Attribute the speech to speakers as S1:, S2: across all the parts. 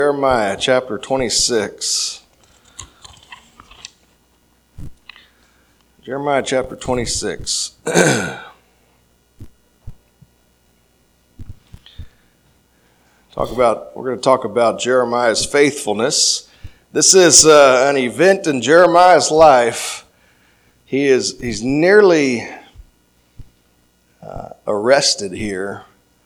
S1: Jeremiah chapter 26. Jeremiah chapter 26. We're going to talk about Jeremiah's faithfulness. This is an event in Jeremiah's life. He's nearly arrested here.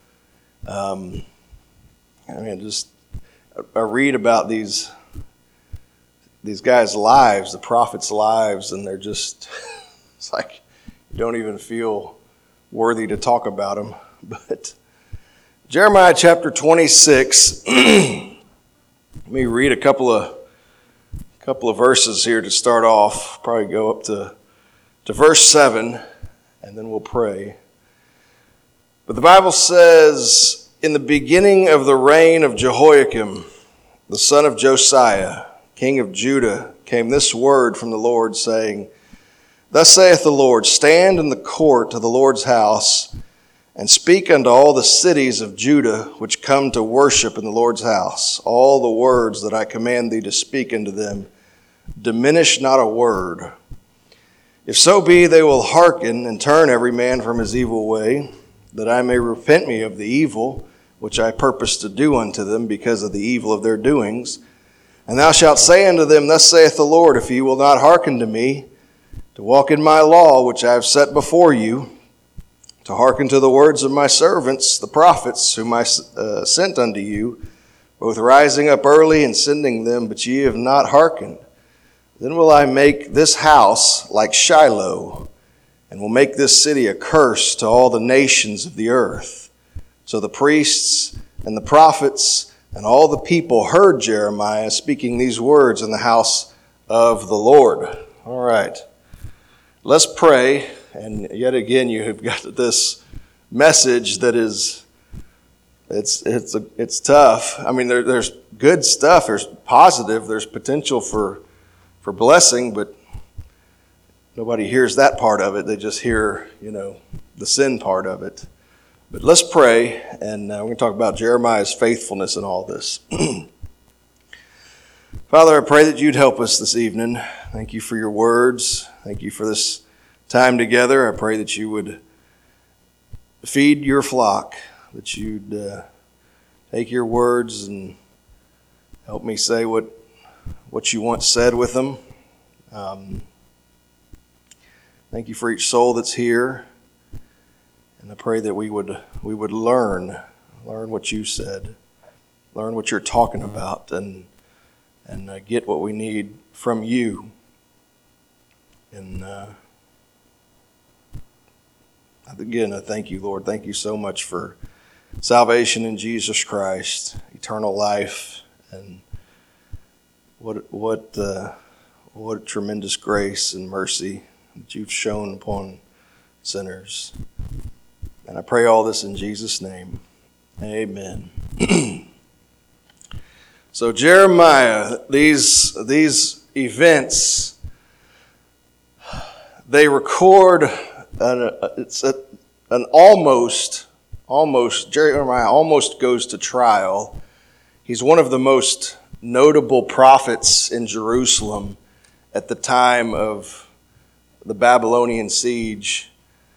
S1: I read about these guys' lives, the prophets' lives, and they're just, it's like you don't even feel worthy to talk about them. But Jeremiah chapter 26, let me read a couple of verses here to start off. Probably go up to verse 7, and then we'll pray. But the Bible says, in the beginning of the reign of Jehoiakim, the son of Josiah, king of Judah, came this word from the Lord, saying, Thus saith the Lord, stand in the court of the Lord's house, and speak unto all the cities of Judah which come to worship in the Lord's house, all the words that I command thee to speak unto them. Diminish not a word. If so be they will hearken and turn every man from his evil way, that I may repent me of the evil which I purpose to do unto them because of the evil of their doings. And thou shalt say unto them, Thus saith the Lord, if ye will not hearken to me, to walk in my law which I have set before you, to hearken to the words of my servants, the prophets, whom I sent unto you, both rising up early and sending them, but ye have not hearkened, then will I make this house like Shiloh, and will make this city a curse to all the nations of the earth. So the priests and the prophets and all the people heard Jeremiah speaking these words in the house of the Lord. All right, let's pray. And yet again, you have got this message that is, it's tough. I mean, there's good stuff. There's positive. There's potential for blessing, but nobody hears that part of it. They just hear, the sin part of it. But let's pray, and we're going to talk about Jeremiah's faithfulness in all this. Father, I pray that you'd help us this evening. Thank you for your words. Thank you for this time together. I pray that you would feed your flock, that you'd take your words and help me say what you want said with them. Thank you for each soul that's here. And I pray that we would learn what you said, learn what you're talking about, and get what we need from you. And again, I thank you, Lord. Thank you so much for salvation in Jesus Christ, eternal life, and what tremendous grace and mercy that you've shown upon sinners. And I pray all this in Jesus' name. Amen. So Jeremiah, these events, they record Jeremiah almost goes to trial. He's one of the most notable prophets in Jerusalem at the time of the Babylonian siege.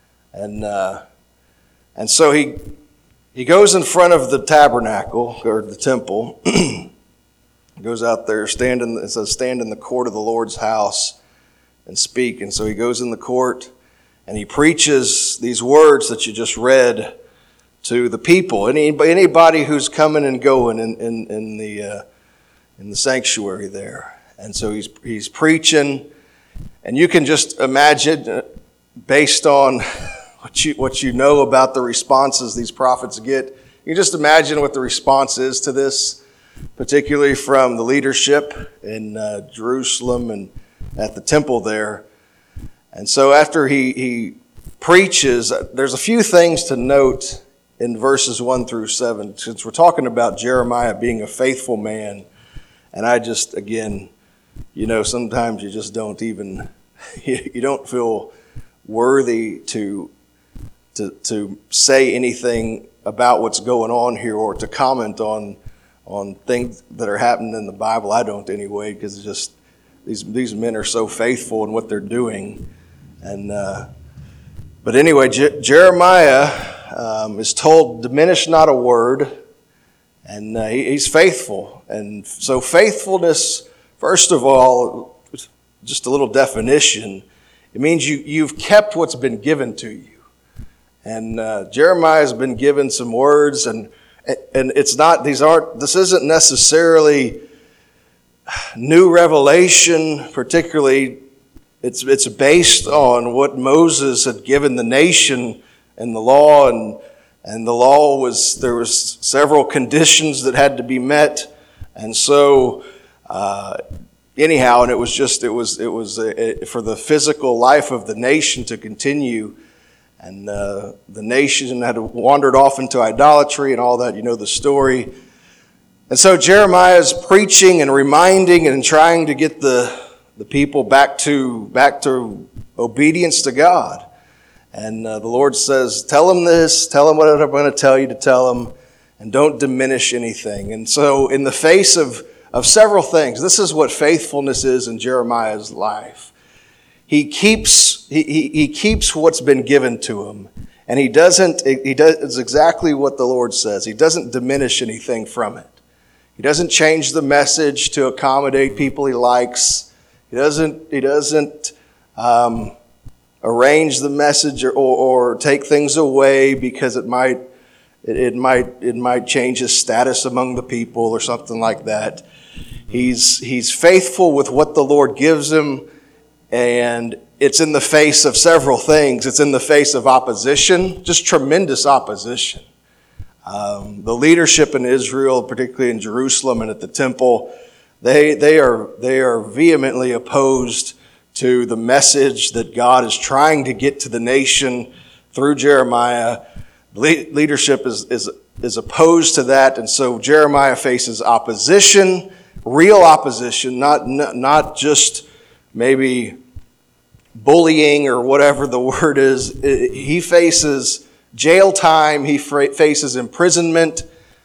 S1: And so he goes in front of the tabernacle, or the temple, goes out there, stand in the court of the Lord's house and speak. And so he goes in the court and he preaches these words that you just read to the people, anybody who's coming and going in the sanctuary there. And so he's preaching, and you can just imagine, based on what you know about the responses these prophets get, you can just imagine what the response is to this, particularly from the leadership in Jerusalem and at the temple there. And so after he preaches, there's a few things to note in verses 1 through 7, since we're talking about Jeremiah being a faithful man. And I just, again, sometimes you just don't even, you don't feel worthy to say anything about what's going on here or to comment on on things that are happening in the Bible. I don't anyway, because it's just these men are so faithful in what they're doing. And but anyway, Jeremiah is told, diminish not a word, and he's faithful. And so faithfulness, first of all, just a little definition, it means you've kept what's been given to you. And Jeremiah has been given some words, and it's not, this isn't necessarily new revelation, particularly. It's based on what Moses had given the nation and the law, and the law there was several conditions that had to be met, and so anyhow, and it was for the physical life of the nation to continue, and the nation had wandered off into idolatry and all that. You know the story. And so Jeremiah is preaching and reminding and trying to get the people back to obedience to God. And the Lord says, tell them this, tell them what I'm going to tell you to tell them, and don't diminish anything. And so in the face of several things, this is what faithfulness is in Jeremiah's life. He keeps what's been given to him, and he does exactly what the Lord says. He doesn't diminish anything from it. He doesn't change the message to accommodate people he likes. He doesn't arrange the message or take things away because it might change his status among the people or something like that. He's faithful with what the Lord gives him, and it's in the face of several things. It's in the face of opposition, just tremendous opposition. The leadership in Israel, particularly in Jerusalem and at the temple, they are vehemently opposed to the message that God is trying to get to the nation through Jeremiah. Leadership is opposed to that, and so Jeremiah faces opposition, real opposition, not just maybe bullying or whatever the word is. He faces jail time, he faces imprisonment,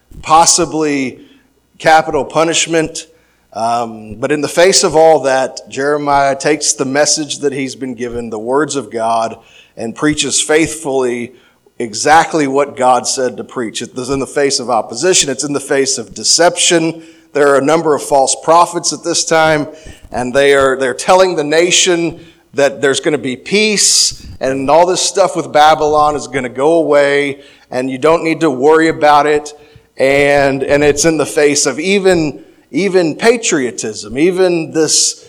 S1: possibly capital punishment. But in the face of all that, Jeremiah takes the message that he's been given, the words of God, and preaches faithfully exactly what God said to preach. It's in the face of opposition. It's in the face of deception. There are a number of false prophets at this time, and they're telling the nation that there's going to be peace, and all this stuff with Babylon is going to go away, and you don't need to worry about it. And it's in the face of even patriotism, even this,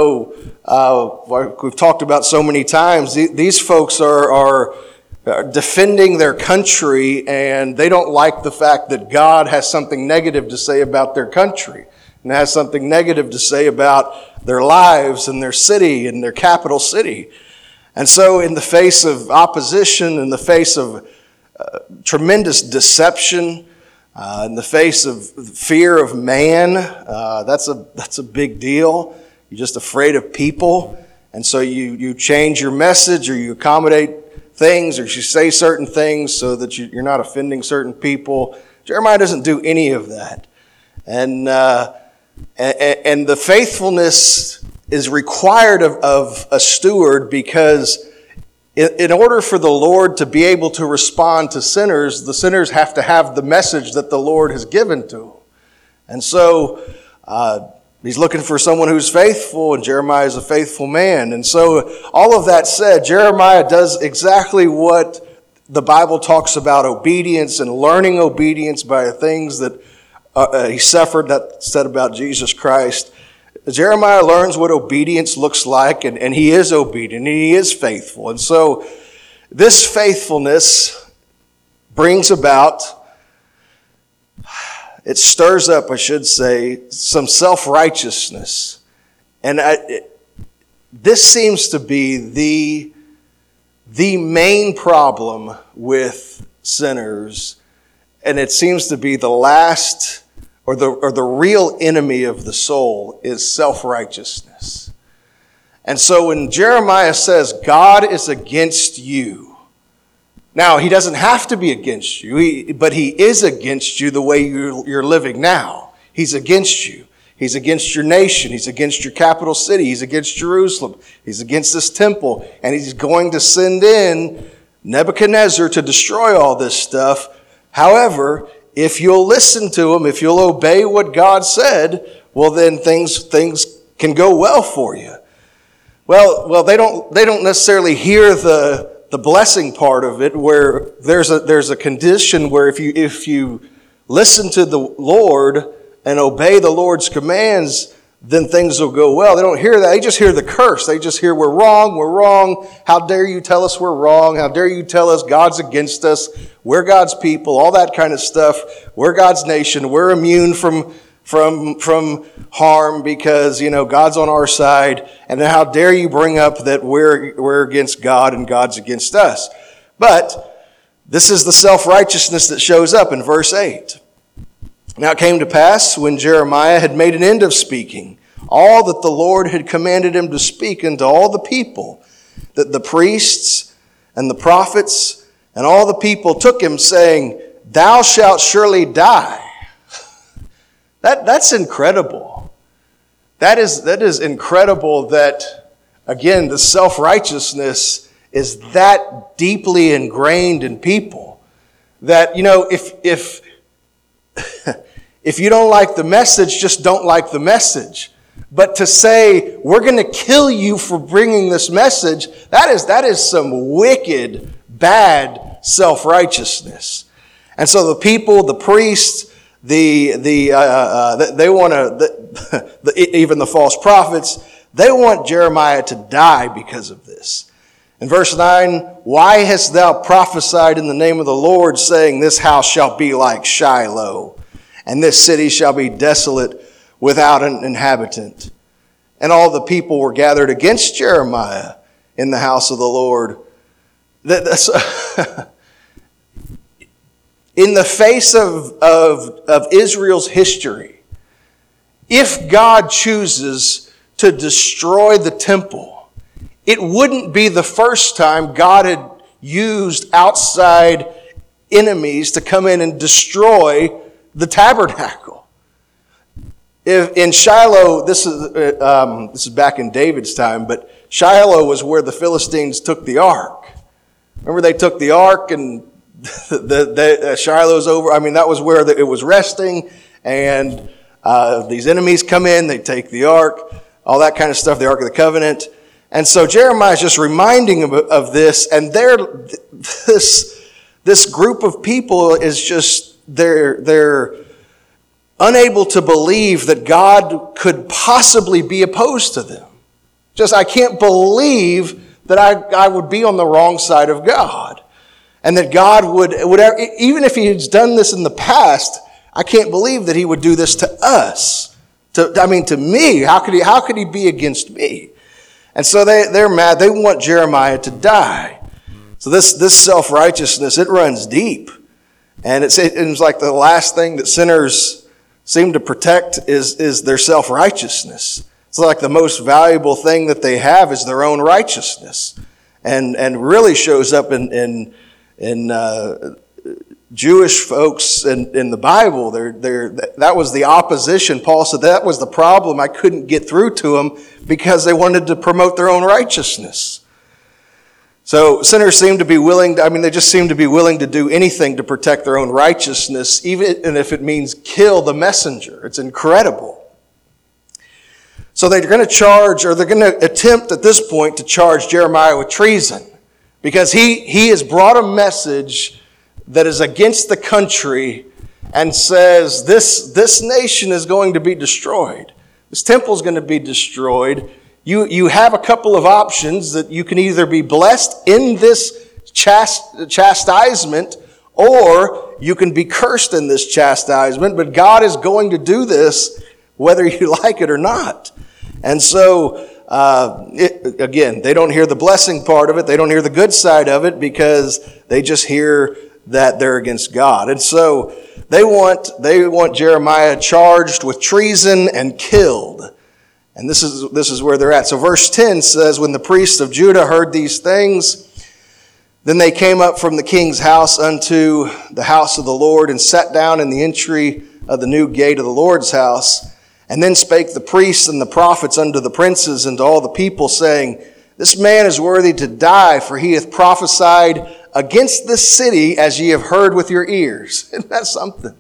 S1: like we've talked about so many times, these folks are defending their country, and they don't like the fact that God has something negative to say about their country, and has something negative to say about their lives and their city and their capital city. And so in the face of opposition, in the face of tremendous deception, in the face of fear of man, that's a big deal. You're just afraid of people, and so you change your message, or you accommodate things, or you say certain things so that you're not offending certain people. Jeremiah doesn't do any of that, and the faithfulness is required of a steward, because in order for the Lord to be able to respond to sinners, the sinners have to have the message that the Lord has given to them. And so he's looking for someone who's faithful, and Jeremiah is a faithful man. And so all of that said, Jeremiah does exactly what the Bible talks about obedience and learning obedience by the things that he suffered, that said about Jesus Christ. Jeremiah learns what obedience looks like, and he is obedient, and he is faithful. And so this faithfulness brings about, it stirs up, I should say, some self-righteousness. And this seems to be the main problem with sinners, and it seems to be the last or the real enemy of the soul is self-righteousness. And so when Jeremiah says, God is against you, Now, he doesn't have to be against you, but he is against you the way you're living now. He's against you. He's against your nation. He's against your capital city. He's against Jerusalem. He's against this temple. And he's going to send in Nebuchadnezzar to destroy all this stuff. However, if you'll listen to him, if you'll obey what God said, well, then things can go well for you. Well, they don't necessarily hear the blessing part of it, where there's a condition where if you listen to the Lord and obey the Lord's commands, then things will go well. They don't hear that. They just hear the curse. They just hear, we're wrong. How dare you tell us we're wrong? How dare you tell us God's against us? We're God's people, all that kind of stuff. We're God's nation. We're immune from harm because, God's on our side. And then how dare you bring up that we're against God and God's against us? But this is the self-righteousness that shows up in verse 8. Now it came to pass, when Jeremiah had made an end of speaking all that the Lord had commanded him to speak unto all the people, that the priests and the prophets and all the people took him, saying, Thou shalt surely die. That's incredible. That is incredible that, again, the self-righteousness is that deeply ingrained in people that, if you don't like the message, just don't like the message. But to say, we're going to kill you for bringing this message, that is some wicked, bad self-righteousness. And so the people, the priests, they want to, even the false prophets, they want Jeremiah to die because of this. In verse 9, Why hast thou prophesied in the name of the Lord, saying, This house shall be like Shiloh, and this city shall be desolate without an inhabitant? And all the people were gathered against Jeremiah in the house of the Lord. In the face of Israel's history, if God chooses to destroy the temple, it wouldn't be the first time God had used outside enemies to come in and destroy the tabernacle. In Shiloh, this is back in David's time, but Shiloh was where the Philistines took the ark. Remember, they took the ark and Shiloh's over. I mean, that was where it was resting, and these enemies come in, they take the ark, all that kind of stuff, the Ark of the Covenant. And so Jeremiah is just reminding them of this, and this group of people is just, they're unable to believe that God could possibly be opposed to them. Just, I can't believe that I would be on the wrong side of God. And that God would, even if He's done this in the past, I can't believe that He would do this to us. To me. How could He be against me? And so they're mad. They want Jeremiah to die. So this self-righteousness, it runs deep. And it seems like the last thing that sinners seem to protect is their self-righteousness. It's like the most valuable thing that they have is their own righteousness. And really shows up in Jewish folks in the Bible. That was the opposition. Paul said that was the problem. I couldn't get through to them because they wanted to promote their own righteousness. So sinners seem to be willing, they just seem to be willing to do anything to protect their own righteousness, even if it means kill the messenger. It's incredible. So they're going to attempt at this point to charge Jeremiah with treason, because he has brought a message that is against the country and says this nation is going to be destroyed. This temple is going to be destroyed. You have a couple of options, that you can either be blessed in this chastisement, or you can be cursed in this chastisement, but God is going to do this whether you like it or not. And so, again, they don't hear the blessing part of it. They don't hear the good side of it, because they just hear that they're against God. And so they want Jeremiah charged with treason and killed. And this is where they're at. So verse 10 says, When the priests of Judah heard these things, Then they came up from the king's house unto the house of the Lord, and sat down in the entry of the new gate of the Lord's house. And then spake the priests and the prophets unto the princes and to all the people, saying, This man is worthy to die, for he hath prophesied against this city, as ye have heard with your ears. Isn't that something?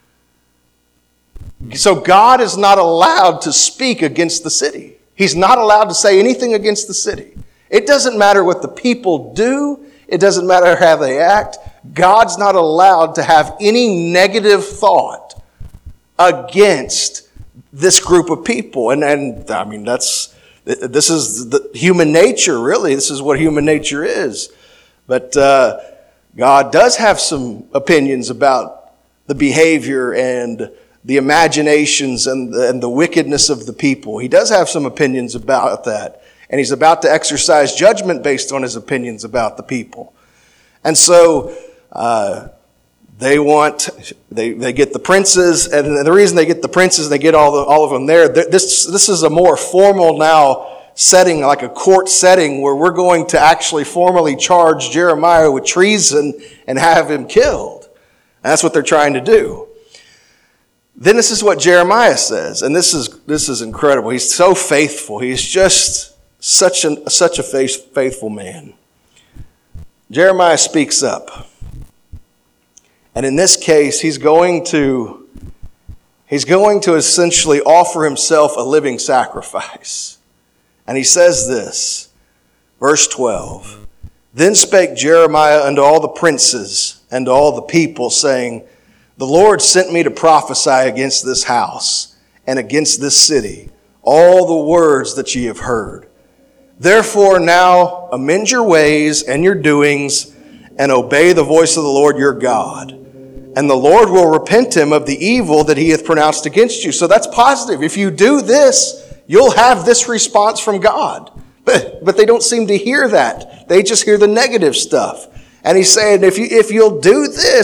S1: So God is not allowed to speak against the city. He's not allowed to say anything against the city. It doesn't matter what the people do. It doesn't matter how they act. God's not allowed to have any negative thought against this group of people. And I mean, this is the human nature, really. This is what human nature is. But God does have some opinions about the behavior and the imaginations and the wickedness of the people. He does have some opinions about that. And he's about to exercise judgment based on his opinions about the people. And so they get the princes, and the reason they get the princes, they get all of them there. This is a more formal now setting, like a court setting, where we're going to actually formally charge Jeremiah with treason and have him killed. And that's what they're trying to do. Then this is what Jeremiah says, and this is incredible. He's so faithful. He's just such a faithful man. Jeremiah speaks up. And in this case, he's going to essentially offer himself a living sacrifice. And he says this, verse 12, Then spake Jeremiah unto all the princes and to all the people, saying, The Lord sent me to prophesy against this house and against this city, all the words that ye have heard. Therefore now amend your ways and your doings, and obey the voice of the Lord your God. And the Lord will repent him of the evil that he hath pronounced against you. So that's positive. If you do this, you'll have this response from God. But they don't seem to hear that. They just hear the negative stuff. And he's saying, if you'll do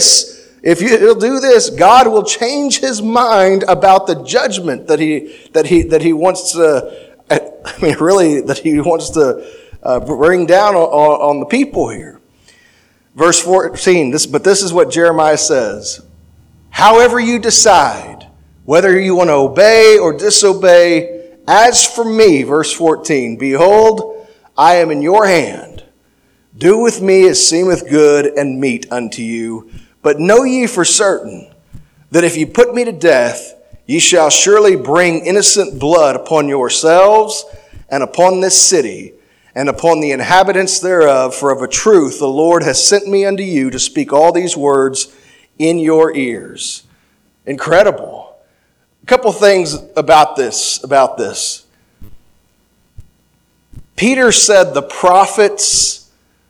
S1: this, God will change his mind about the judgment that he wants to. That he wants to bring down on the people here. Verse 14, but this is what Jeremiah says. However you decide, whether you want to obey or disobey, as for me, verse 14, behold, I am in your hand. Do with me as seemeth good and meet unto you. But know ye for certain that if ye put me to death, ye shall surely bring innocent blood upon yourselves and upon this city and upon the inhabitants thereof. For of a truth the Lord has sent me unto you to speak all these words in your ears. Incredible. A couple things about this. Peter said the prophets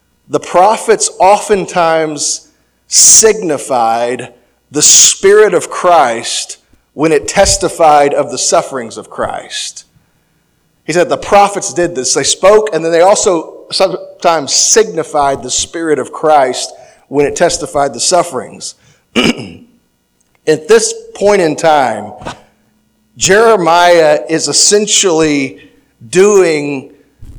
S1: oftentimes signified the Spirit of Christ when it testified of the sufferings of Christ. He said the prophets did this. They spoke, and then they also sometimes signified the Spirit of Christ when it testified the sufferings. At this point in time, Jeremiah is essentially doing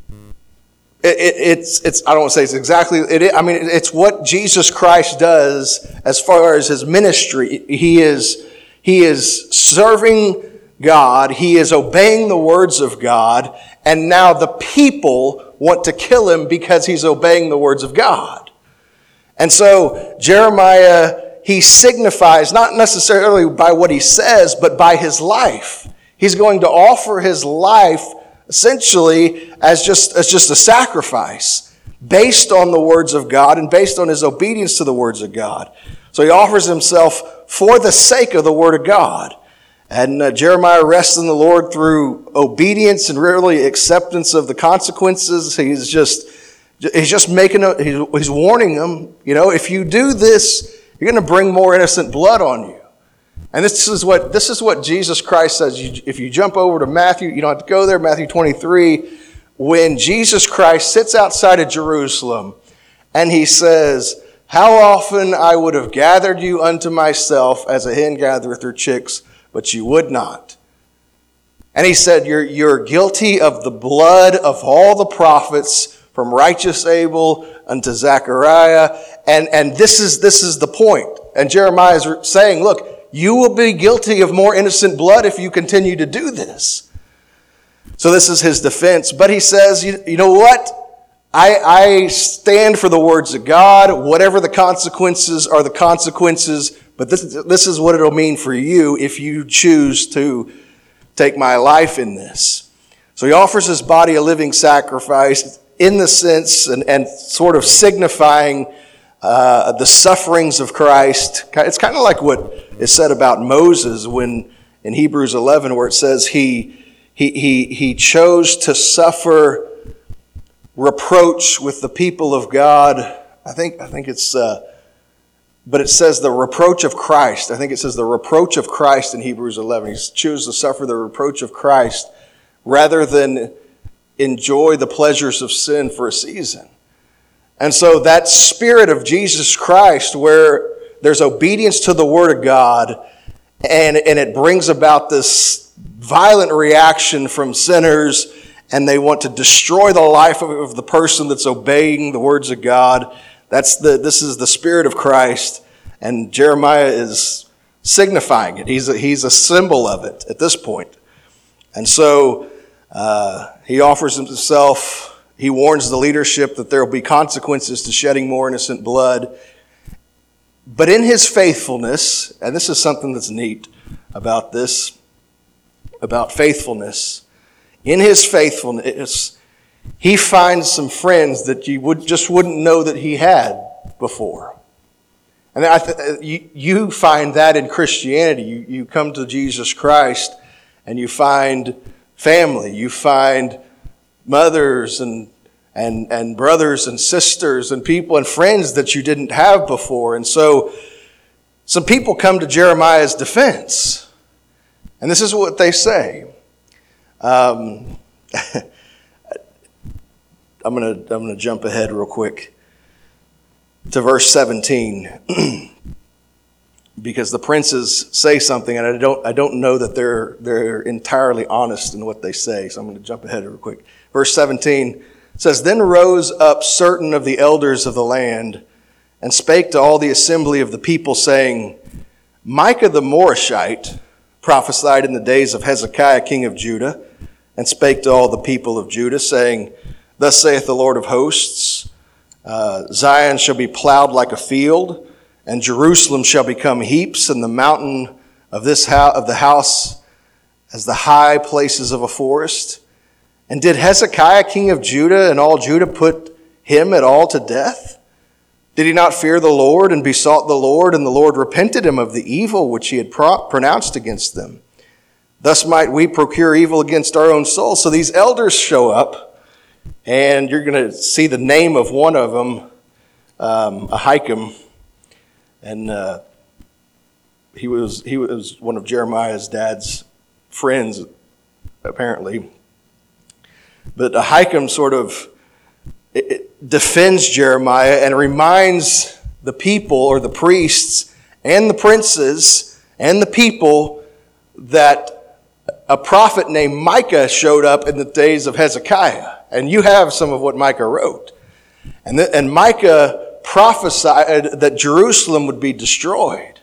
S1: it's I don't want to say it's exactly it's what Jesus Christ does as far as his ministry. He is serving God. He is obeying the words of God. And now the people want to kill him because he's obeying the words of God. And so Jeremiah, he signifies not necessarily by what he says, but by his life. He's going to offer his life essentially as just a sacrifice based on the words of God and based on his obedience to the words of God. So he offers himself for the sake of the word of God. And Jeremiah rests in the Lord through obedience and really acceptance of the consequences. He's warning them, if you do this, you're going to bring more innocent blood on you. And this is what Jesus Christ says. If you jump over to Matthew, you don't have to go there, Matthew 23, when Jesus Christ sits outside of Jerusalem and he says, how often I would have gathered you unto myself as a hen gathereth her chicks, but you would not. And he said, you're guilty of the blood of all the prophets, from righteous Abel unto Zechariah. And this is the point. And Jeremiah is saying, look, you will be guilty of more innocent blood if you continue to do this. So this is his defense. But he says, you know what? I stand for the words of God. Whatever the consequences are the consequences. But this is what it'll mean for you if you choose to take my life in this. So he offers his body a living sacrifice in the sense and sort of signifying the sufferings of Christ. It's kind of like what is said about Moses when in Hebrews 11 where it says he chose to suffer reproach with the people of God. I think it's, but it says the reproach of Christ. I think it says the reproach of Christ in Hebrews 11. He chose to suffer the reproach of Christ rather than enjoy the pleasures of sin for a season. And so that spirit of Jesus Christ where there's obedience to the Word of God and it brings about this violent reaction from sinners and they want to destroy the life of the person that's obeying the words of God. This is the Spirit of Christ, and Jeremiah is signifying it. He's a symbol of it at this point. And so he offers himself. He warns the leadership that there will be consequences to shedding more innocent blood. But in his faithfulness, and this is something that's neat about this, about faithfulness, in his faithfulness, he finds some friends that you wouldn't know that he had before. And you find that in Christianity. You come to Jesus Christ and you find family. You find mothers and brothers and sisters and people and friends that you didn't have before. And so some people come to Jeremiah's defense. And this is what they say. I'm gonna jump ahead real quick to verse 17 because the princes say something, and I don't know that they're entirely honest in what they say. So I'm going to jump ahead real quick. Verse 17 says, "Then rose up certain of the elders of the land, and spake to all the assembly of the people, saying, Micah the Morashite prophesied in the days of Hezekiah king of Judah, and spake to all the people of Judah, saying, Thus saith the Lord of hosts, Zion shall be plowed like a field, and Jerusalem shall become heaps, and the mountain of the house as the high places of a forest. And did Hezekiah king of Judah and all Judah put him at all to death? Did he not fear the Lord and besought the Lord, and the Lord repented him of the evil which he had pronounced against them? Thus might we procure evil against our own souls." So these elders show up, and you're going to see the name of one of them, Ahikam, and he was one of Jeremiah's dad's friends, apparently. But Ahikam sort of defends Jeremiah and reminds the people, or the priests and the princes and the people, that a prophet named Micah showed up in the days of Hezekiah. And you have some of what Micah wrote. And Micah prophesied that Jerusalem would be destroyed.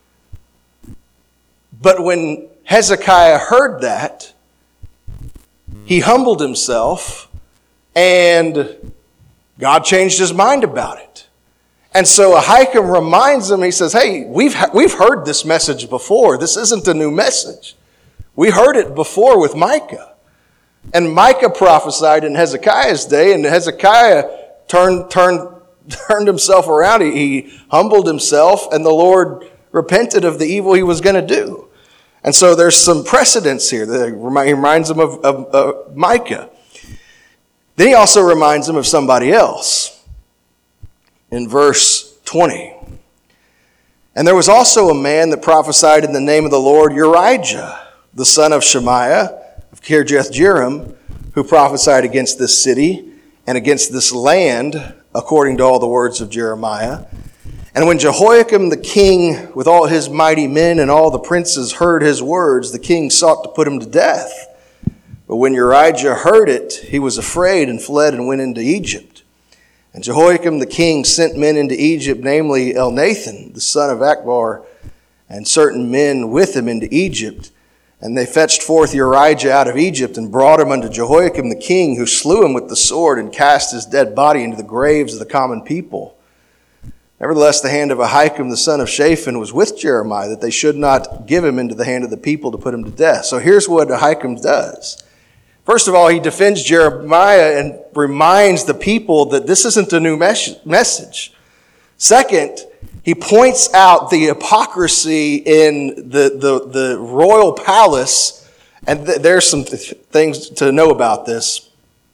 S1: But when Hezekiah heard that, he humbled himself, and God changed his mind about it. And so Ahikam reminds him, he says, hey, we've heard this message before. This isn't a new message. We heard it before with Micah. And Micah prophesied in Hezekiah's day, and Hezekiah turned himself around. He humbled himself, and the Lord repented of the evil he was going to do. And so there's some precedence here that reminds him of Micah. Then he also reminds him of somebody else. In verse 20. "And there was also a man that prophesied in the name of the Lord, Urijah, the son of Shemaiah of Kirjath-jearim, who prophesied against this city and against this land, according to all the words of Jeremiah. And when Jehoiakim the king, with all his mighty men and all the princes, heard his words, the king sought to put him to death. But when Urijah heard it, he was afraid and fled and went into Egypt. And Jehoiakim the king sent men into Egypt, namely Elnathan, the son of Akbar, and certain men with him into Egypt. And they fetched forth Urijah out of Egypt and brought him unto Jehoiakim the king, who slew him with the sword and cast his dead body into the graves of the common people. Nevertheless, the hand of Ahikam the son of Shaphan was with Jeremiah, that they should not give him into the hand of the people to put him to death. So here's what Ahikam does. First of all, he defends Jeremiah and reminds the people that this isn't a new message. Second, he points out the hypocrisy in the royal palace, and there's some things to know about this.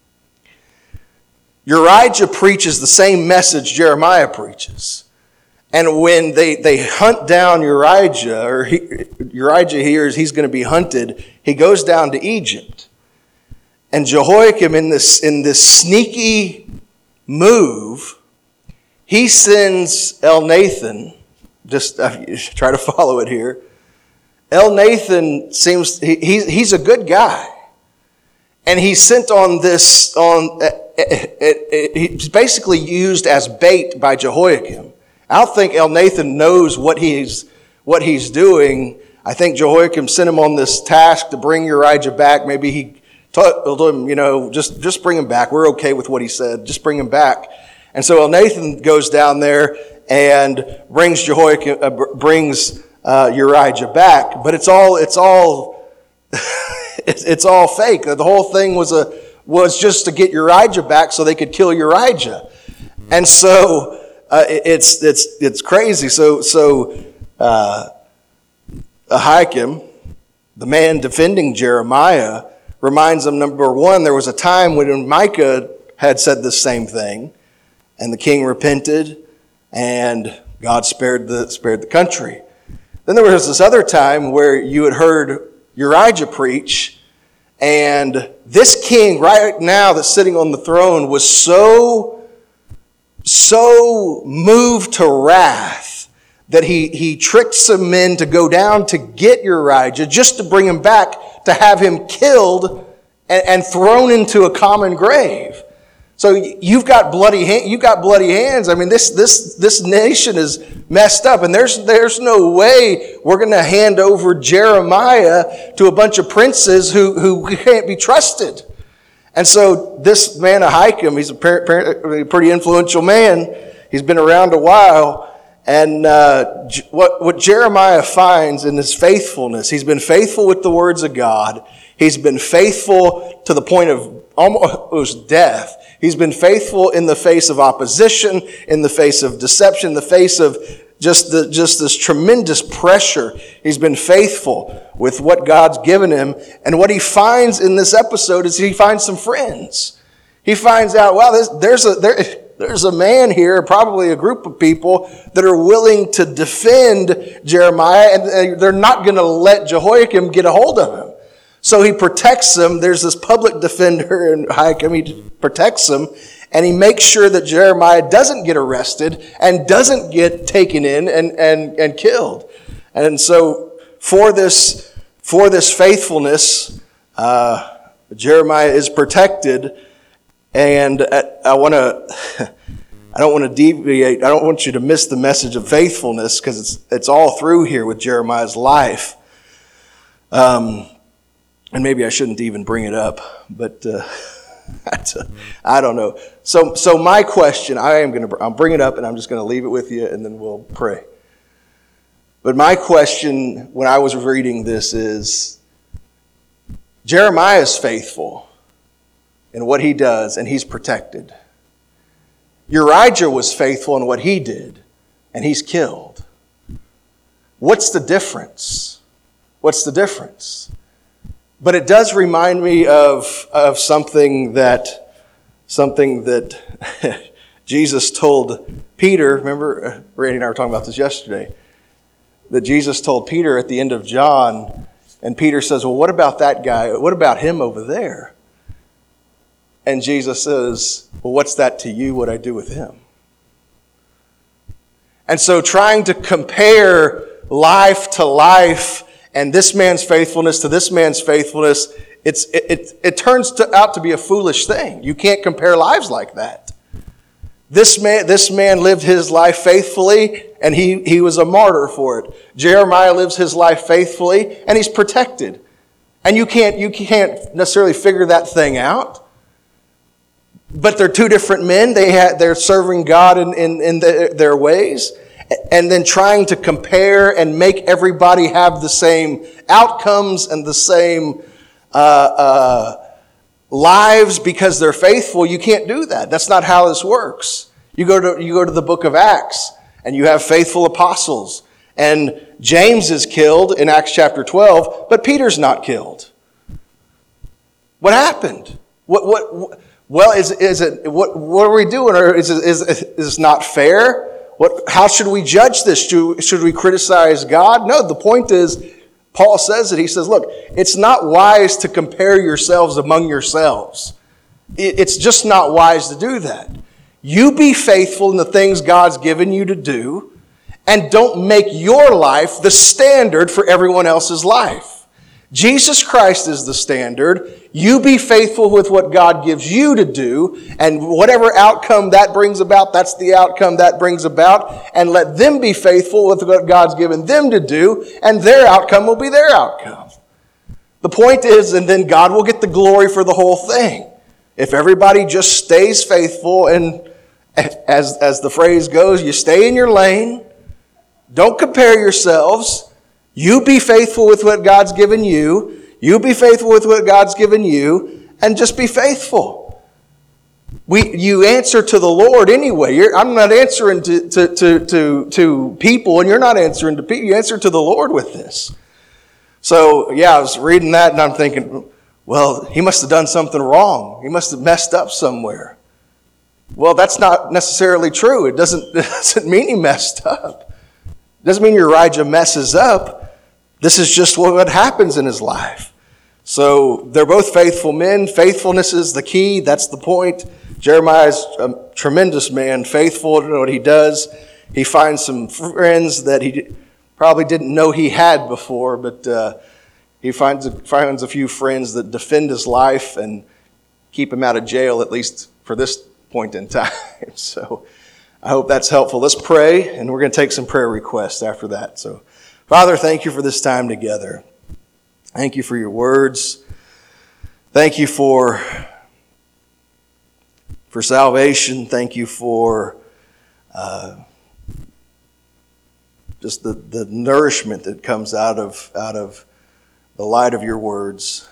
S1: Urijah preaches the same message Jeremiah preaches. And when they hunt down Urijah, or Urijah hears he's going to be hunted, he goes down to Egypt. And Jehoiakim, in this sneaky move, he sends Elnathan, just try to follow it here. Elnathan he's a good guy. And he's sent he's basically used as bait by Jehoiakim. I don't think Elnathan knows what he's doing. I think Jehoiakim sent him on this task to bring Urijah back. Maybe he told him, just bring him back. We're okay with what he said. Just bring him back. And so Elnathan goes down there and brings Urijah back. But it's all it's all fake. The whole thing was just to get Urijah back so they could kill Urijah. And so it's crazy. So Ahikam, the man defending Jeremiah, reminds them, number one, there was a time when Micah had said the same thing, and the king repented, and God spared the country. Then there was this other time where you had heard Urijah preach, and this king right now that's sitting on the throne was so moved to wrath that he tricked some men to go down to get Urijah just to bring him back, to have him killed and thrown into a common grave. So you've got bloody hands. I mean, this nation is messed up, and there's no way we're going to hand over Jeremiah to a bunch of princes who can't be trusted. And so this man Ahikam, he's a pretty influential man. He's been around a while. And what Jeremiah finds in his faithfulness, he's been faithful with the words of God. He's been faithful to the point of almost death. He's been faithful in the face of opposition, in the face of deception, in the face of just this tremendous pressure. He's been faithful with what God's given him. And what he finds in this episode is he finds some friends. He finds out, wow, there's a man here, probably a group of people that are willing to defend Jeremiah, and they're not going to let Jehoiakim get a hold of him. So he protects him. There's this public defender in Ahikam. He protects him, and he makes sure that Jeremiah doesn't get arrested and doesn't get taken in and killed. And so for this faithfulness, Jeremiah is protected. And I don't want to deviate. I don't want you to miss the message of faithfulness, because it's all through here with Jeremiah's life. And maybe I shouldn't even bring it up, but I don't know. So my question, I'll bring it up, and I'm just going to leave it with you, and then we'll pray. But my question when I was reading this is, Jeremiah is faithful in what he does, and he's protected. Urijah was faithful in what he did, and he's killed. What's the difference? What's the difference? But it does remind me of something that Jesus told Peter. Remember, Randy and I were talking about this yesterday. That Jesus told Peter at the end of John, and Peter says, well, what about that guy? What about him over there? And Jesus says, well, what's that to you, what I do with him? And so trying to compare life to life and this man's faithfulness to this man's faithfulness, it turns out to be a foolish thing. You can't compare lives like that. This man lived his life faithfully, and he was a martyr for it. Jeremiah lives his life faithfully, and he's protected. And you can't necessarily figure that thing out. But they're two different men. They're serving God in their ways. And then trying to compare and make everybody have the same outcomes and the same lives because they're faithful. You can't do that. That's not how this works. You go to the book of Acts, and you have faithful apostles. And James is killed in Acts chapter 12, but Peter's not killed. What happened? What are we doing? Or is this not fair? How should we judge this? Should we criticize God? No, the point is, Paul says it. He says, look, it's not wise to compare yourselves among yourselves. It's just not wise to do that. You be faithful in the things God's given you to do, and don't make your life the standard for everyone else's life. Jesus Christ is the standard. You be faithful with what God gives you to do, and whatever outcome that brings about, that's the outcome that brings about, and let them be faithful with what God's given them to do, and their outcome will be their outcome. The point is, and then God will get the glory for the whole thing. If everybody just stays faithful, and as the phrase goes, you stay in your lane, don't compare yourselves. You be faithful with what God's given you. You be faithful with what God's given you, and just be faithful. You answer to the Lord anyway. I'm not answering to people, and you're not answering to people. You answer to the Lord with this. So, yeah, I was reading that, and I'm thinking, well, he must have done something wrong. He must have messed up somewhere. Well, that's not necessarily true. It doesn't mean he messed up. It doesn't mean Uriah messes up. This is just what happens in his life. So they're both faithful men. Faithfulness is the key. That's the point. Jeremiah's a tremendous man, faithful in what he does. He finds some friends that he probably didn't know he had before, but he finds a few friends that defend his life and keep him out of jail, at least for this point in time. So I hope that's helpful. Let's pray, and we're going to take some prayer requests after that. So, Father, thank you for this time together. Thank you for your words. Thank you for salvation. Thank you for just the nourishment that comes out of the light of your words.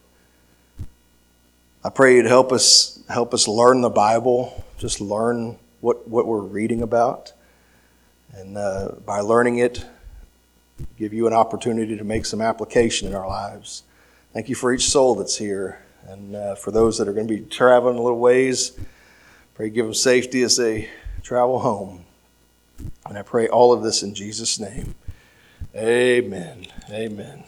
S1: I pray you'd help us learn the Bible, just learn what we're reading about. And by learning it, give you an opportunity to make some application in our lives. Thank you for each soul that's here. And for those that are going to be traveling a little ways, pray give them safety as they travel home. And I pray all of this in Jesus' name. Amen. Amen.